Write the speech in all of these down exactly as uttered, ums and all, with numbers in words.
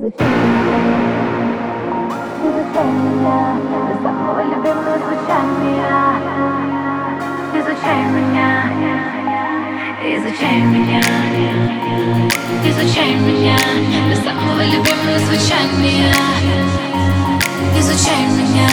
Изучай меня, изучай меня до самого любимого звучания. Изучай меня, изучай меня, изучай меня до самого любимого звучания. Изучай меня.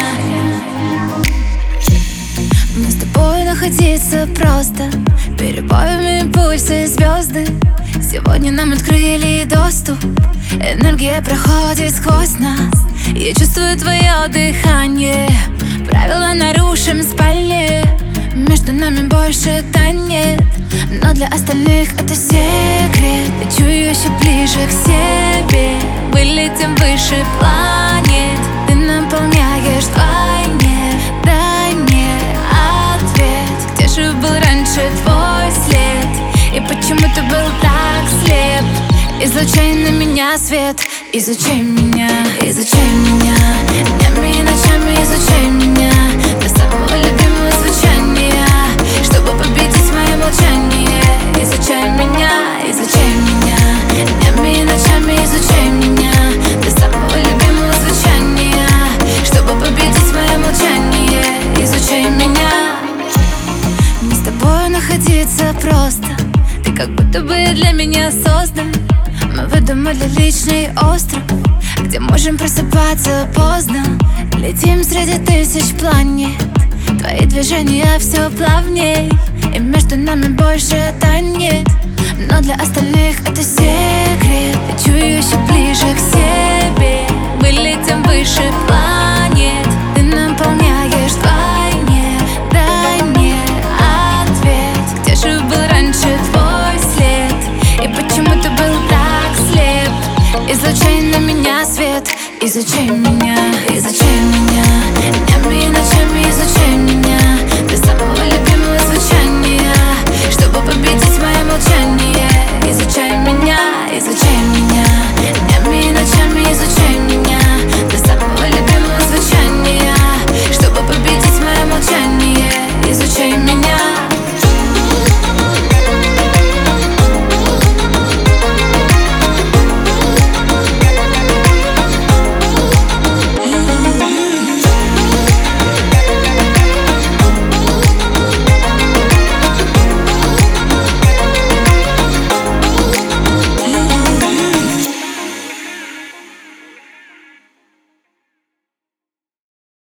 Мне с тобой находиться просто, перебоями пульса и звезды. Сегодня нам открыли доступ, энергия проходит сквозь нас. Я чувствую твое дыхание, правила нарушим в спальне. Между нами больше тайн нет, но для остальных это секрет. Я чую еще ближе к себе, мы летим выше планет. Ты наполняешь вдвойне, дай мне ответ. Где же был раньше твой след, и почему ты был так слеп? Излучай на меня свет, изучай меня, изучай меня днями и ночами, изучай меня до самого любимого звучания, чтобы победить мое молчание. Изучай меня, изучай меня днями и ночами, изучай меня до самого любимого звучания, чтобы победить мое молчание. Изучай меня. Мне с тобой находиться просто, ты как будто бы для меня создан. Мы выдумали личный остров, где можем просыпаться поздно. Летим среди тысяч планет, твои движения все плавней, и между нами больше тайн нет, но для остальных это секрет. Я чую еще ближе к себе, мы летим выше планет. Ты наполняешь вдвойне, дай мне ответ. Где же был раньше твой след, и почему ты был так слеп? Излучай на меня свет, изучай меня, изучай меня днями и ночами, изучай меня до самого любимого звучания, чтобы победить мое молчание.